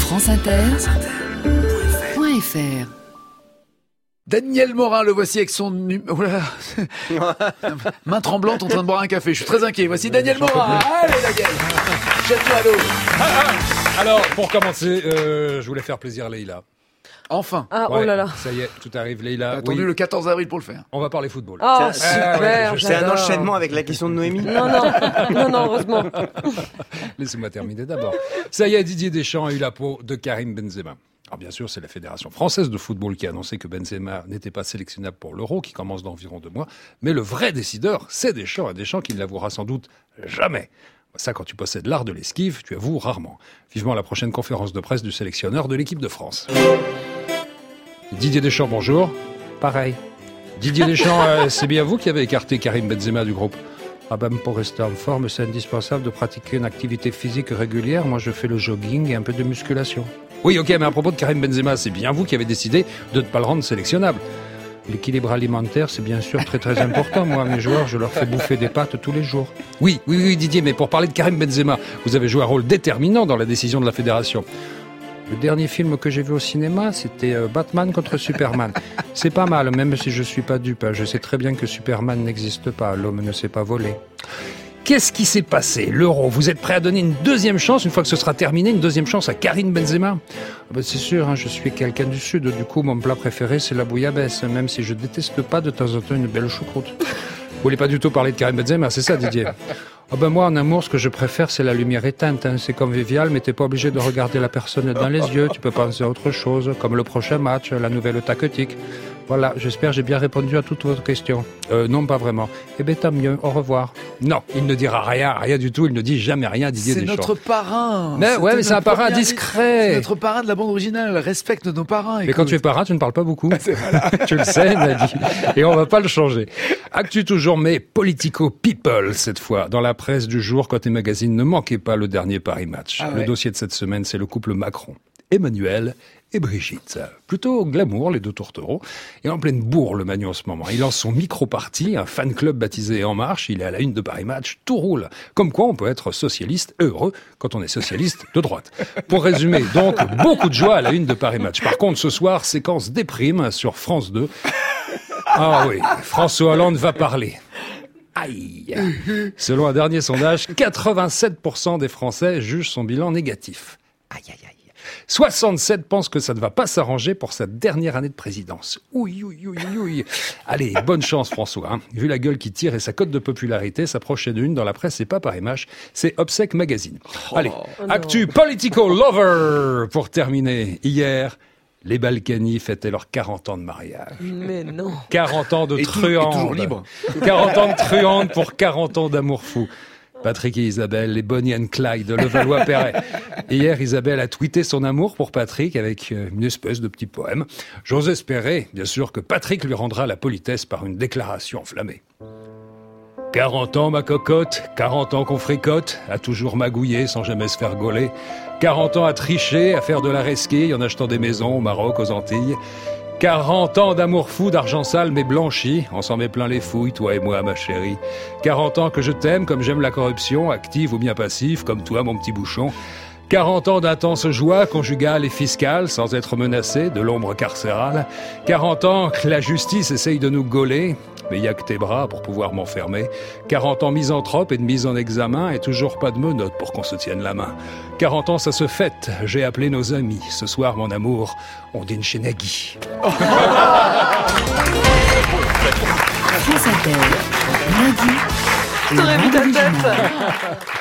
franceinter.fr. Daniel Morin, le voici avec son main tremblante en train de boire un café. Je suis très inquiet. Voici Daniel Morin. Allez Daniel, jette-toi à l'eau. Alors, pour commencer, je voulais faire plaisir à Leïla. Enfin. Ah, oh là là. Ça y est, tout arrive, Leïla. T'as attendu le 14 avril pour le faire. On va parler football. Oh, super, C'est un j'adore. enchaînement avec la question de Noémie. Non, heureusement. Laissez-moi terminer d'abord. Ça y est, Didier Deschamps a eu la peau de Karim Benzema. Alors bien sûr, c'est la Fédération française de football qui a annoncé que Benzema n'était pas sélectionnable pour l'Euro, qui commence dans environ 2 mois. Mais le vrai décideur, c'est Deschamps, et Deschamps qui ne l'avouera sans doute jamais. Ça, quand tu possèdes l'art de l'esquive, tu avoues rarement. Vivement la prochaine conférence de presse du sélectionneur de l'équipe de France. Didier Deschamps, bonjour. Pareil. Didier Deschamps, c'est bien vous qui avez écarté Karim Benzema du groupe. Ah ben, pour rester en forme, c'est indispensable de pratiquer une activité physique régulière. Moi, je fais le jogging et un peu de musculation. Oui, ok, mais à propos de Karim Benzema, c'est bien vous qui avez décidé de ne pas le rendre sélectionnable. L'équilibre alimentaire, c'est bien sûr très très important. Moi, mes joueurs, je leur fais bouffer des pâtes tous les jours. Oui, Didier, mais pour parler de Karim Benzema, vous avez joué un rôle déterminant dans la décision de la fédération. Le dernier film que j'ai vu au cinéma, c'était Batman contre Superman. C'est pas mal, même si je suis pas dupe. Je sais très bien que Superman n'existe pas. L'homme ne sait pas voler. Qu'est-ce qui s'est passé? L'Euro, vous êtes prêt à donner une deuxième chance, une fois que ce sera terminé, une deuxième chance à Karim Benzema? C'est sûr, je suis quelqu'un du Sud. Du coup, mon plat préféré, c'est la bouillabaisse, même si je déteste pas de temps en temps une belle choucroute. Vous voulez pas du tout parler de Karim Benzema, c'est ça, Didier? Moi, en amour, ce que je préfère, c'est la lumière éteinte. C'est convivial, mais t'es pas obligé de regarder la personne dans les yeux. Tu peux penser à autre chose, comme le prochain match, la nouvelle tactique. Voilà, j'espère que j'ai bien répondu à toutes vos questions. Non, pas vraiment. Eh bien, tant mieux, au revoir. Non, il ne dira rien du tout, il ne dit jamais rien, Didier Deschamps. C'est notre parrain. Mais c'est un parrain discret. C'est notre parrain de la bande originale. Respecte nos parrains. Mais quand tu es parrain, tu ne parles pas beaucoup. Tu le sais, Nadi. Et on va pas le changer. Actu toujours, mais politico people, cette fois. Dans la presse du jour, côté magazine, ne manquez pas le dernier Paris Match. Le dossier de cette semaine, c'est le couple Macron. Emmanuel et Brigitte. Plutôt glamour, les deux tourtereaux. Et en pleine bourre, le Manu, en ce moment. Il lance son micro-parti, un fan club baptisé En Marche. Il est à la une de Paris Match. Tout roule. Comme quoi, on peut être socialiste heureux quand on est socialiste de droite. Pour résumer, donc, beaucoup de joie à la une de Paris Match. Par contre, ce soir, séquence déprime sur France 2. Ah oui, François Hollande va parler. Aïe. Selon un dernier sondage, 87% des Français jugent son bilan négatif. Aïe. 67 pensent que ça ne va pas s'arranger pour sa dernière année de présidence. Ouille. Allez, bonne chance François. Vu la gueule qui tire et sa cote de popularité, sa prochaine une dans la presse, c'est pas Paris Match, c'est Obsèque Magazine. Allez, actu political lover pour terminer. Hier, les Balkany fêtaient leurs 40 ans de mariage. Mais non. 40 ans de truande. Toujours libre. 40 ans de truande pour 40 ans d'amour fou. Patrick et Isabelle, les Bonnie and Clyde de Levallois-Perret. Hier, Isabelle a tweeté son amour pour Patrick avec une espèce de petit poème. J'ose espérer, bien sûr, que Patrick lui rendra la politesse par une déclaration enflammée. 40 ans, ma cocotte, 40 ans qu'on fricote, à toujours magouiller sans jamais se faire gauler. 40 ans à tricher, à faire de la resquille en achetant des maisons au Maroc, aux Antilles. 40 ans d'amour fou, d'argent sale mais blanchi, on s'en met plein les fouilles, toi et moi, ma chérie. 40 ans que je t'aime comme j'aime la corruption, active ou bien passive, comme toi, mon petit bouchon. 40 ans d'intense joie, conjugale et fiscale, sans être menacé de l'ombre carcérale. 40 ans que la justice essaye de nous gauler, mais y a que tes bras pour pouvoir m'enfermer. 40 ans misanthrope et de mise en examen, et toujours pas de menottes pour qu'on se tienne la main. 40 ans, ça se fête, j'ai appelé nos amis. Ce soir, mon amour, on dîne chez Nagui. France Inter. Nagui. T'aurais vu ta tête.